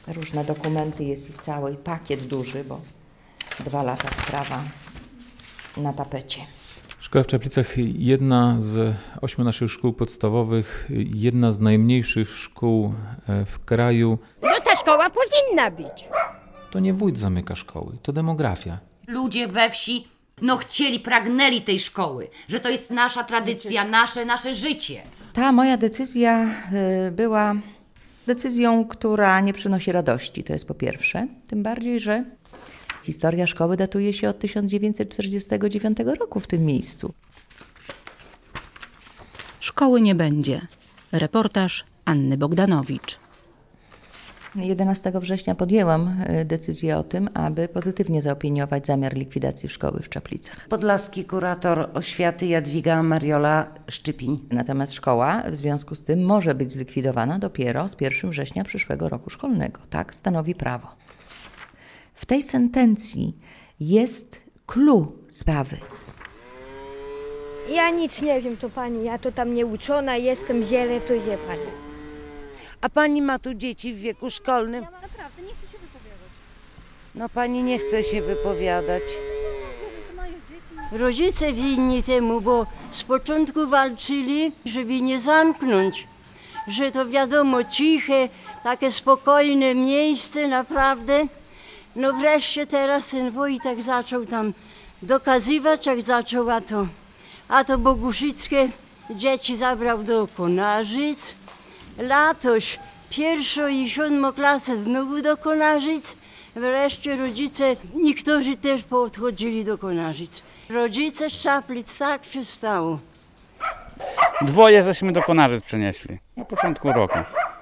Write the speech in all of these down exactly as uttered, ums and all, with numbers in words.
różne dokumenty, jest ich cały pakiet duży, bo dwa lata sprawa na tapecie. Szkoła w Czaplicach, jedna z ośmiu naszych szkół podstawowych, jedna z najmniejszych szkół w kraju. No ta szkoła powinna być. To nie wójt zamyka szkoły, to demografia. Ludzie we wsi, no chcieli, pragnęli tej szkoły, że to jest nasza tradycja, nasze, nasze życie. Ta moja decyzja y, była decyzją, która nie przynosi radości, to jest po pierwsze. Tym bardziej, że historia szkoły datuje się od tysiąc dziewięćset czterdziestego dziewiątego roku w tym miejscu. Szkoły nie będzie. Reportaż Anny Bogdanowicz. jedenastego września podjęłam decyzję o tym, aby pozytywnie zaopiniować zamiar likwidacji szkoły w Czaplicach. Podlaski kurator oświaty Jadwiga Mariola Szczypiń. Natomiast szkoła w związku z tym może być zlikwidowana dopiero z pierwszego września przyszłego roku szkolnego. Tak stanowi prawo. W tej sentencji jest clue sprawy. Ja nic nie wiem, to pani, ja to tam nieuczona jestem, wiele to wie pani. A pani ma tu dzieci w wieku szkolnym? Ja naprawdę nie chcę się wypowiadać. No pani nie chce się wypowiadać. To mają dzieci. Rodzice winni temu, bo z początku walczyli, żeby nie zamknąć. Że to wiadomo, ciche, takie spokojne miejsce naprawdę. No wreszcie teraz ten Wojtek zaczął tam dokazywać, jak zaczął, a to, a to Boguszyckie dzieci zabrał do Konarzyc. Latoś pierwszo i siódmą klasę znowu do Konarzyc. Wreszcie rodzice, niektórzy też podchodzili do Konarzyc. Rodzice z Czaplic, tak się stało. Dwoje żeśmy do Konarzyc przenieśli na początku roku.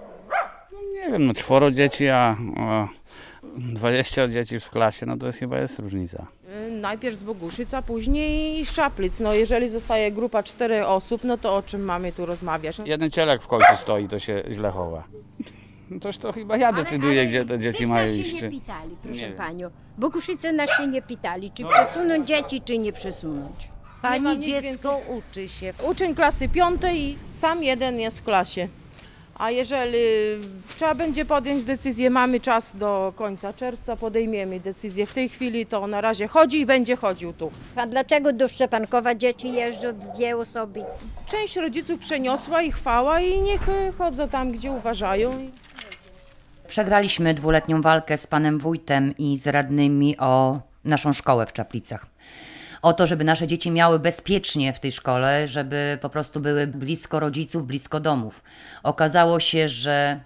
No nie wiem, no czworo dzieci, a, a dwadzieścia dzieci w klasie, no to jest, chyba jest różnica. Najpierw z Boguszyc, a później z Czaplic. No jeżeli zostaje grupa czterech osób, no to o czym mamy tu rozmawiać? Jeden cielek w końcu stoi, to się źle chowa. No toż to chyba ja decyduję, ale, ale gdzie te dzieci mają iść. Nas się nie pitali, proszę panią. Boguszyce nas się nie pitali, czy przesunąć dzieci, czy nie przesunąć. Pani dziecko uczy się. Uczeń klasy piątej, sam jeden jest w klasie. A jeżeli trzeba będzie podjąć decyzję, mamy czas do końca czerwca, podejmiemy decyzję. W tej chwili to na razie chodzi i będzie chodził tu. A dlaczego do Szczepankowa dzieci jeżdżą, dwie osoby? Część rodziców przeniosła i chwała i niech chodzą tam, gdzie uważają. Przegraliśmy dwuletnią walkę z panem wójtem i z radnymi o naszą szkołę w Czaplicach. O to, żeby nasze dzieci miały bezpiecznie w tej szkole, żeby po prostu były blisko rodziców, blisko domów. Okazało się, że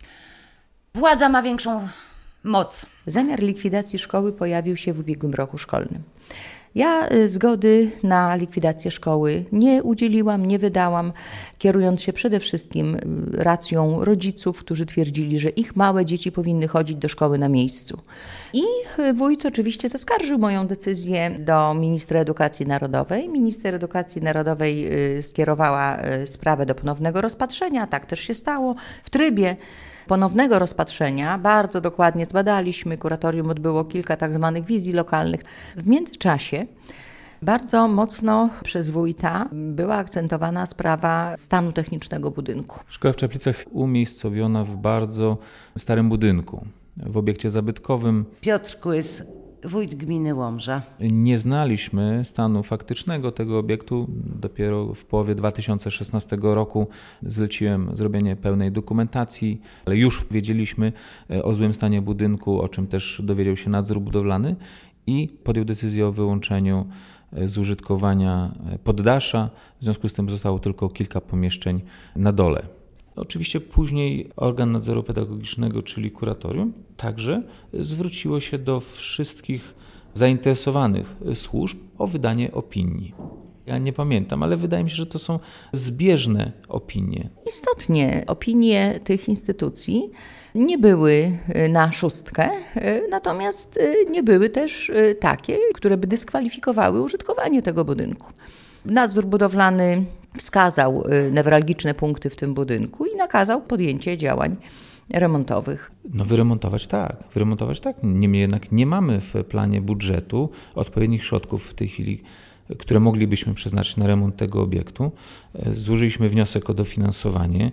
władza ma większą moc. Zamiar likwidacji szkoły pojawił się w ubiegłym roku szkolnym. Ja zgody na likwidację szkoły nie udzieliłam, nie wydałam, kierując się przede wszystkim racją rodziców, którzy twierdzili, że ich małe dzieci powinny chodzić do szkoły na miejscu. I wójt oczywiście zaskarżył moją decyzję do ministra edukacji narodowej. Minister edukacji narodowej skierowała sprawę do ponownego rozpatrzenia, tak też się stało. W trybie ponownego rozpatrzenia bardzo dokładnie zbadaliśmy, kuratorium odbyło kilka tak zwanych wizji lokalnych. W międzyczasie bardzo mocno przez wójta była akcentowana sprawa stanu technicznego budynku. Szkoła w Czaplicach umiejscowiona w bardzo starym budynku, w obiekcie zabytkowym. Piotr Kłys, wójt gminy Łomża. Nie znaliśmy stanu faktycznego tego obiektu. Dopiero w połowie dwa tysiące szesnastego roku zleciłem zrobienie pełnej dokumentacji, ale już wiedzieliśmy o złym stanie budynku, o czym też dowiedział się nadzór budowlany i podjął decyzję o wyłączeniu z użytkowania poddasza. W związku z tym zostało tylko kilka pomieszczeń na dole. Oczywiście później organ nadzoru pedagogicznego, czyli kuratorium, także zwróciło się do wszystkich zainteresowanych służb o wydanie opinii. Ja nie pamiętam, ale wydaje mi się, że to są zbieżne opinie. Istotnie opinie tych instytucji nie były na szóstkę, natomiast nie były też takie, które by dyskwalifikowały użytkowanie tego budynku. Nadzór budowlany wskazał newralgiczne punkty w tym budynku i nakazał podjęcie działań remontowych. No wyremontować tak, wyremontować tak. Niemniej jednak nie mamy w planie budżetu odpowiednich środków w tej chwili, które moglibyśmy przeznaczyć na remont tego obiektu. Złożyliśmy wniosek o dofinansowanie.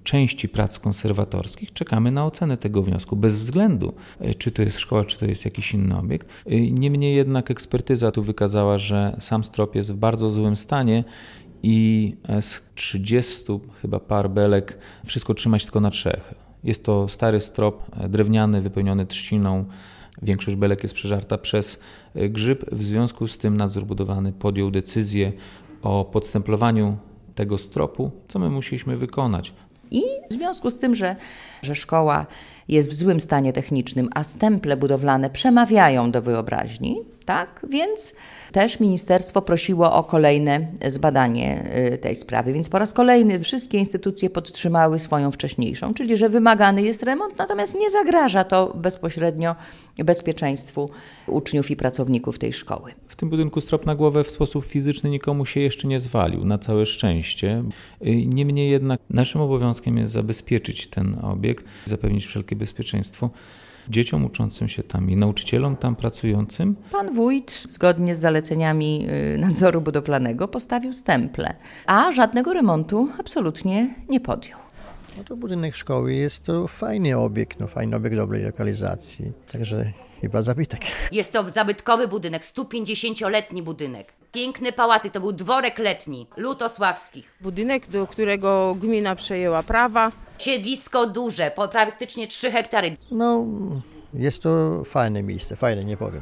części prac konserwatorskich czekamy na ocenę tego wniosku, bez względu, czy to jest szkoła, czy to jest jakiś inny obiekt. Niemniej jednak ekspertyza tu wykazała, że sam strop jest w bardzo złym stanie i z trzydziestu chyba par belek wszystko trzyma się tylko na trzech. Jest to stary strop drewniany, wypełniony trzciną. Większość belek jest przeżarta przez grzyb. W związku z tym nadzór budowlany podjął decyzję o podstemplowaniu tego stropu, co my musieliśmy wykonać. I w związku z tym, że, że szkoła jest w złym stanie technicznym, a stemple budowlane przemawiają do wyobraźni, tak, więc też ministerstwo prosiło o kolejne zbadanie tej sprawy. Więc po raz kolejny wszystkie instytucje podtrzymały swoją wcześniejszą, czyli że wymagany jest remont, natomiast nie zagraża to bezpośrednio bezpieczeństwu uczniów i pracowników tej szkoły. W tym budynku strop na głowę w sposób fizyczny nikomu się jeszcze nie zwalił, na całe szczęście. Niemniej jednak naszym obowiązkiem jest zabezpieczyć ten obiekt, zapewnić wszelkie bezpieczeństwo dzieciom uczącym się tam i nauczycielom tam pracującym. Pan wójt, zgodnie z zaleceniami nadzoru budowlanego, postawił stemple, a żadnego remontu absolutnie nie podjął. No to budynek szkoły jest to fajny obiekt, no fajny obiekt dobrej lokalizacji, także chyba zabytek. Jest to zabytkowy budynek, stu pięćdziesięcioletni budynek. Piękny pałacyk, to był dworek letni Lutosławskich. Budynek, do którego gmina przejęła prawa. Siedlisko duże, po praktycznie trzy hektary. No, jest to fajne miejsce, fajne, nie powiem.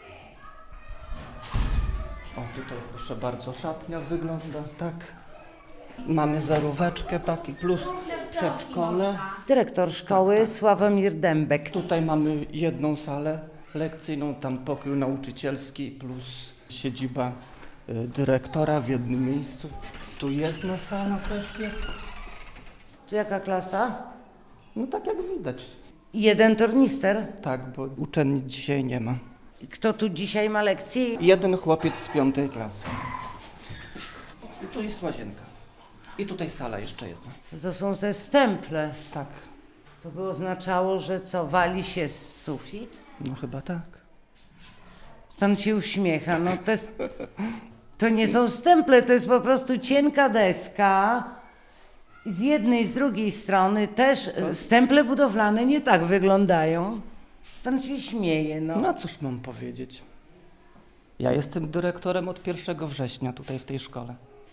O, tutaj proszę bardzo, szatnia wygląda tak. Mamy zaróweczkę taki plus przedszkole. Dyrektor szkoły Sławomir Dębek. Tutaj mamy jedną salę lekcyjną, tam pokój nauczycielski plus siedziba dyrektora w jednym miejscu. Tu jedna sala też jest. Tu jaka klasa? No tak jak widać. Jeden tornister? Tak, bo uczennic dzisiaj nie ma. Kto tu dzisiaj ma lekcję? Jeden chłopiec z piątej klasy. I tu jest łazienka. I tutaj sala jeszcze jedna. To są te stemple. Tak. To by oznaczało, że co, wali się z sufit? No chyba tak. Pan się uśmiecha, no to jest... To nie są stemple, to jest po prostu cienka deska. I z jednej i z drugiej strony też stemple budowlane nie tak wyglądają. Pan się śmieje, no. No cóż mam powiedzieć. Ja jestem dyrektorem od pierwszego września tutaj w tej szkole.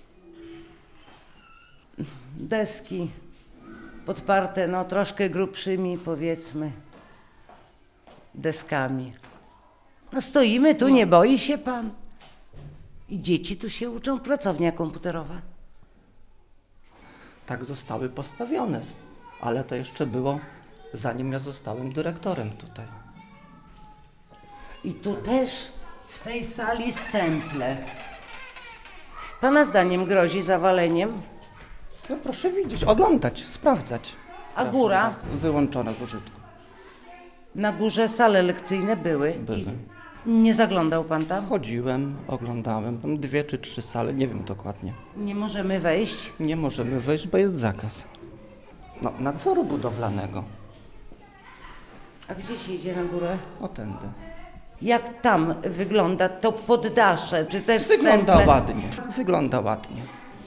Deski podparte, no troszkę grubszymi, powiedzmy, deskami. No stoimy tu, nie boi się pan? I dzieci tu się uczą, pracownia komputerowa. Tak zostały postawione, ale to jeszcze było zanim ja zostałem dyrektorem tutaj. I tu też w tej sali stemple. Pana zdaniem grozi zawaleniem? No proszę widzieć, oglądać, sprawdzać. A Proszę góra? bardzo, wyłączona z użytku. Na górze sale lekcyjne były. Były. I nie zaglądał pan tam? Chodziłem, oglądałem, tam dwie czy trzy sale, nie wiem dokładnie. Nie możemy wejść? Nie możemy wejść, bo jest zakaz. No, nadzoru budowlanego. A gdzie się idzie na górę? O tędy. Jak tam wygląda to poddasze, czy też Wygląda stemple? ładnie, wygląda ładnie.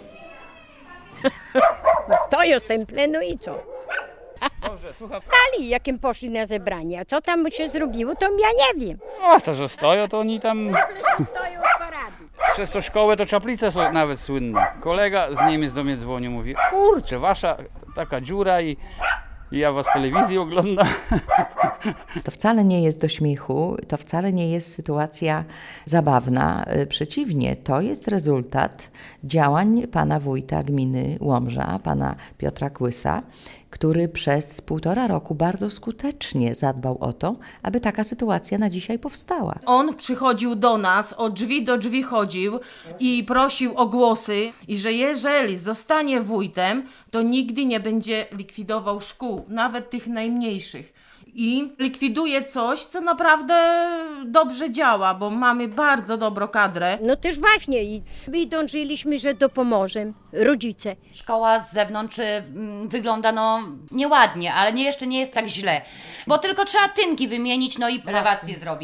No stoją stemple, no i co? Stali, jakim poszli na zebranie. A co tam się zrobiło, to ja nie wiem. O, to, że stoją, to oni tam... Stoją z parady. Przez tą szkołę to Czaplice są nawet słynne. Kolega z Niemiec do mnie dzwonił, mówi, kurczę, wasza taka dziura i, i ja was w telewizji oglądam. To wcale nie jest do śmiechu, to wcale nie jest sytuacja zabawna. Przeciwnie, to jest rezultat działań pana wójta gminy Łomża, pana Piotra Kłysa, który przez półtora roku bardzo skutecznie zadbał o to, aby taka sytuacja na dzisiaj powstała. On przychodził do nas, od drzwi do drzwi chodził i prosił o głosy i że jeżeli zostanie wójtem, to nigdy nie będzie likwidował szkół, nawet tych najmniejszych. I likwiduje coś, co naprawdę dobrze działa, bo mamy bardzo dobrą kadrę. No też właśnie i my dążyliśmy, że dopomożemy rodzice. Szkoła z zewnątrz mm, wygląda no nieładnie, ale nie, jeszcze nie jest tak źle, bo tylko trzeba tynki wymienić, no i elewację zrobić.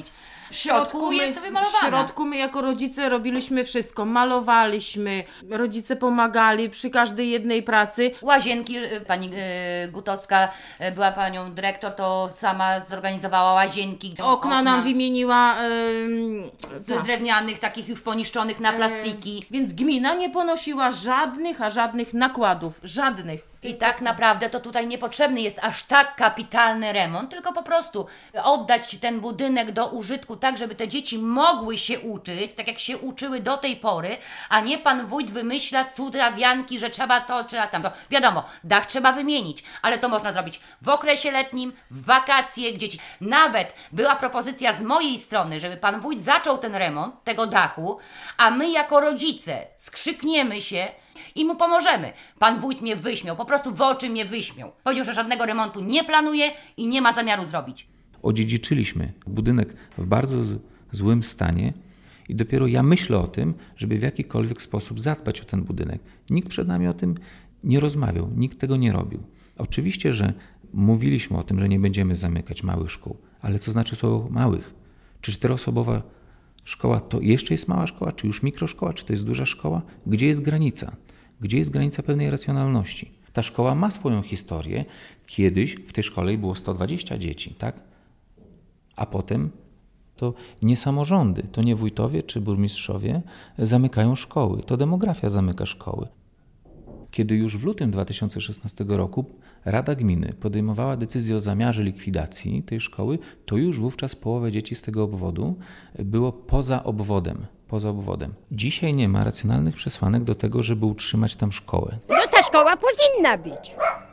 W środku my, jest wymalowana. W środku my jako rodzice robiliśmy wszystko. Malowaliśmy, rodzice pomagali przy każdej jednej pracy. Łazienki, pani y, Gutowska y, była panią dyrektor, to sama zorganizowała łazienki. Okna, Okna. nam wymieniła. Yy, z tak. drewnianych, takich już poniszczonych na plastiki. Yy, więc gmina nie ponosiła żadnych, a żadnych nakładów. Żadnych. I tak naprawdę to tutaj niepotrzebny jest aż tak kapitalny remont, tylko po prostu oddać ten budynek do użytku tak, żeby te dzieci mogły się uczyć, tak jak się uczyły do tej pory, a nie pan wójt wymyśla cudawianki, że trzeba to, trzeba tamto. Wiadomo, dach trzeba wymienić, ale to można zrobić w okresie letnim, w wakacje, gdzie dzieci... Nawet była propozycja z mojej strony, żeby pan wójt zaczął ten remont tego dachu, a my jako rodzice skrzykniemy się i mu pomożemy. Pan wójt mnie wyśmiał, po prostu w oczy mnie wyśmiał. Powiedział, że żadnego remontu nie planuje i nie ma zamiaru zrobić. Odziedziczyliśmy budynek w bardzo z- złym stanie i dopiero ja myślę o tym, żeby w jakikolwiek sposób zadbać o ten budynek. Nikt przed nami o tym nie rozmawiał, nikt tego nie robił. Oczywiście, że mówiliśmy o tym, że nie będziemy zamykać małych szkół, ale co znaczy słowo małych? Czy czteroosobowa szkoła to jeszcze jest mała szkoła, czy już mikroszkoła, czy to jest duża szkoła? Gdzie jest granica? Gdzie jest granica pewnej racjonalności? Ta szkoła ma swoją historię. Kiedyś w tej szkole było sto dwadzieścia dzieci, tak? A potem to nie samorządy, to nie wójtowie czy burmistrzowie zamykają szkoły, to demografia zamyka szkoły. Kiedy już w lutym dwa tysiące szesnastego roku Rada Gminy podejmowała decyzję o zamiarze likwidacji tej szkoły, to już wówczas połowę dzieci z tego obwodu było poza obwodem. Poza obwodem. Dzisiaj nie ma racjonalnych przesłanek do tego, żeby utrzymać tam szkołę. No ta szkoła powinna być.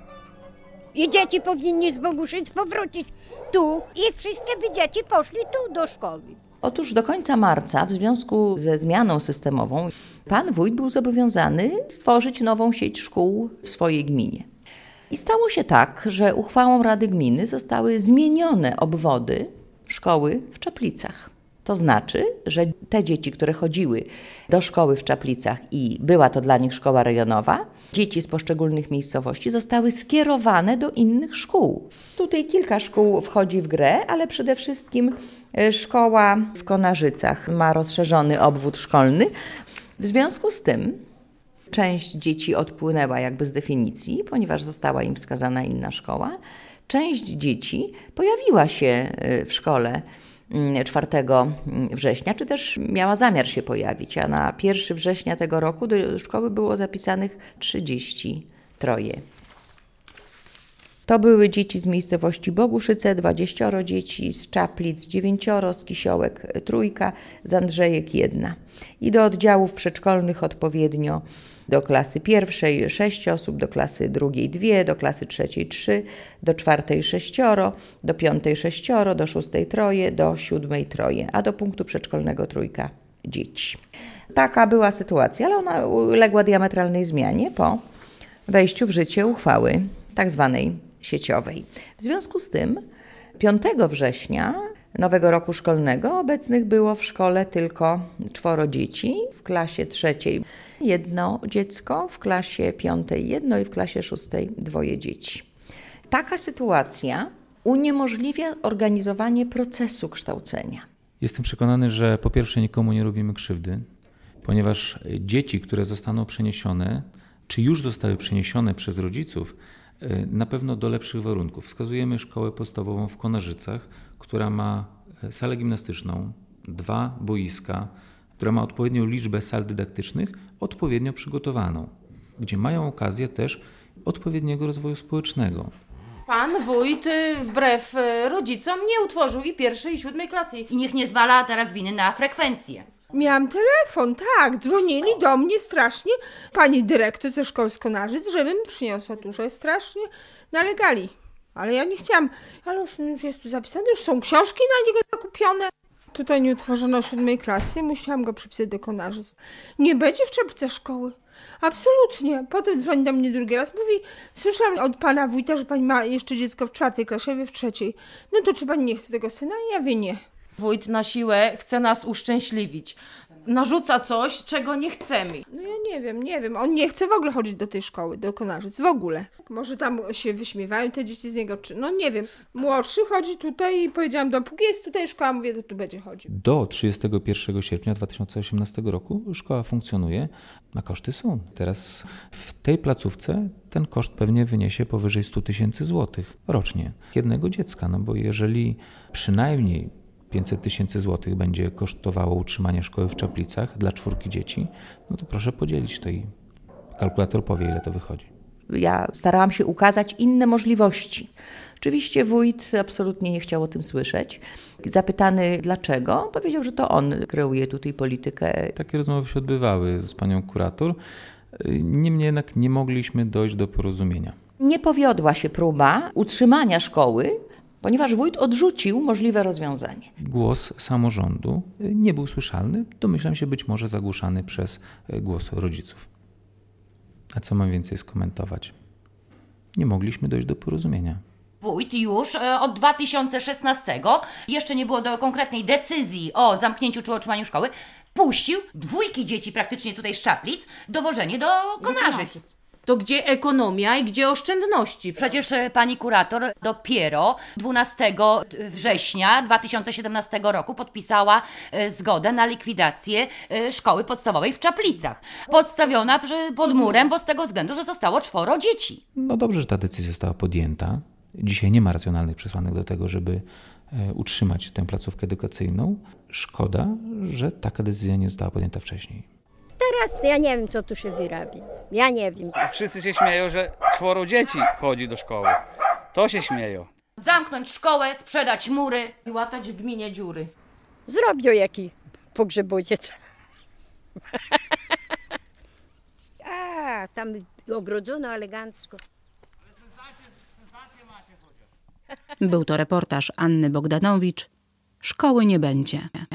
I dzieci powinny z Boguszyc powrócić tu i wszystkie by dzieci poszli tu do szkoły. Otóż do końca marca, w związku ze zmianą systemową, pan wójt był zobowiązany stworzyć nową sieć szkół w swojej gminie. I stało się tak, że uchwałą Rady Gminy zostały zmienione obwody szkoły w Czaplicach. To znaczy, że te dzieci, które chodziły do szkoły w Czaplicach i była to dla nich szkoła rejonowa, dzieci z poszczególnych miejscowości zostały skierowane do innych szkół. Tutaj kilka szkół wchodzi w grę, ale przede wszystkim szkoła w Konarzycach ma rozszerzony obwód szkolny. W związku z tym część dzieci odpłynęła jakby z definicji, ponieważ została im wskazana inna szkoła. Część dzieci pojawiła się w szkole czwartego września, czy też miała zamiar się pojawić, a na pierwszego września tego roku do szkoły było zapisanych trzydzieści trzy. To były dzieci z miejscowości Boguszyce, dwadzieścia dzieci, z Czaplic dziewięcioro, z Kisiołek trójka, z Andrzejek jedna. I do oddziałów przedszkolnych odpowiednio do klasy pierwszej sześć osób, do klasy drugiej dwie, do klasy trzeciej trzy, do czwartej sześcioro, do piątej sześcioro, do szóstej troje, do siódmej troje, a do punktu przedszkolnego trójka dzieci. Taka była sytuacja, ale ona uległa diametralnej zmianie po wejściu w życie uchwały tak zwanej sieciowej. W związku z tym piątego września nowego roku szkolnego obecnych było w szkole tylko czworo dzieci, w klasie trzeciej jedno dziecko, w klasie piątej jedno i w klasie szóstej dwoje dzieci. Taka sytuacja uniemożliwia organizowanie procesu kształcenia. Jestem przekonany, że po pierwsze nikomu nie robimy krzywdy, ponieważ dzieci, które zostaną przeniesione, czy już zostały przeniesione przez rodziców, na pewno do lepszych warunków. Wskazujemy szkołę podstawową w Konarzycach, która ma salę gimnastyczną, dwa boiska, która ma odpowiednią liczbę sal dydaktycznych, odpowiednio przygotowaną, gdzie mają okazję też odpowiedniego rozwoju społecznego. Pan wójt wbrew rodzicom nie utworzył i pierwszej, i siódmej klasy. I niech nie zwala teraz winy na frekwencję. Miałam telefon, tak, dzwonili do mnie strasznie, pani dyrektor ze szkoły z Konarzyc, żebym przyniosła tu, że strasznie nalegali. Ale ja nie chciałam, ale już, już jest tu zapisane, już są książki na niego zakupione. Tutaj nie utworzono siódmej klasy, musiałam go przypisać do Konarzyc. Nie będzie w Czaplicach szkoły. Absolutnie. Potem dzwoni do mnie drugi raz, mówi, słyszałam od pana wójta, że pani ma jeszcze dziecko w czwartej klasie, a wy w trzeciej. No to czy pani nie chce tego syna? Ja wie nie. Wójt na siłę chce nas uszczęśliwić. narzuca coś, czego nie chcemy. No ja nie wiem, nie wiem. On nie chce w ogóle chodzić do tej szkoły, do Konarzyc, w ogóle. Może tam się wyśmiewają te dzieci z niego, czy... No nie wiem. Młodszy chodzi tutaj i powiedziałam, dopóki jest tutaj szkoła, mówię, to tu będzie chodził. Do trzydziestego pierwszego sierpnia dwa tysiące osiemnastego roku szkoła funkcjonuje, a koszty są. Teraz w tej placówce ten koszt pewnie wyniesie powyżej sto tysięcy złotych rocznie jednego dziecka, no bo jeżeli przynajmniej pięćset tysięcy złotych będzie kosztowało utrzymanie szkoły w Czaplicach dla czwórki dzieci, no to proszę podzielić to i kalkulator powie, ile to wychodzi. Ja starałam się ukazać inne możliwości. Oczywiście wójt absolutnie nie chciał o tym słyszeć. Zapytany dlaczego, powiedział, że to on kreuje tutaj politykę. Takie rozmowy się odbywały z panią kurator, niemniej jednak nie mogliśmy dojść do porozumienia. Nie powiodła się próba utrzymania szkoły, ponieważ wójt odrzucił możliwe rozwiązanie. Głos samorządu nie był słyszalny, domyślam się być może zagłuszany przez głos rodziców. A co mam więcej skomentować? Nie mogliśmy dojść do porozumienia. Wójt już od dwa tysiące szesnastego, jeszcze nie było do konkretnej decyzji o zamknięciu czy utrzymaniu szkoły, puścił dwójki dzieci praktycznie tutaj z Czaplic dowożenie do Konarzyc. To gdzie ekonomia i gdzie oszczędności? Przecież pani kurator dopiero dwunastego września dwa tysiące siedemnastego roku podpisała zgodę na likwidację szkoły podstawowej w Czaplicach. Podstawiona pod murem, bo z tego względu, że zostało czworo dzieci. No dobrze, że ta decyzja została podjęta. Dzisiaj nie ma racjonalnych przesłanek do tego, żeby utrzymać tę placówkę edukacyjną. Szkoda, że taka decyzja nie została podjęta wcześniej. Teraz to ja nie wiem, co tu się wyrabi. Ja nie wiem. Wszyscy się śmieją, że czworo dzieci chodzi do szkoły. To się śmieją. Zamknąć szkołę, sprzedać mury i łatać w gminie dziury. Zrobią jaki pogrzebodziec. A, tam ogrodzono elegancko. Był to reportaż Anny Bogdanowicz. Szkoły nie będzie.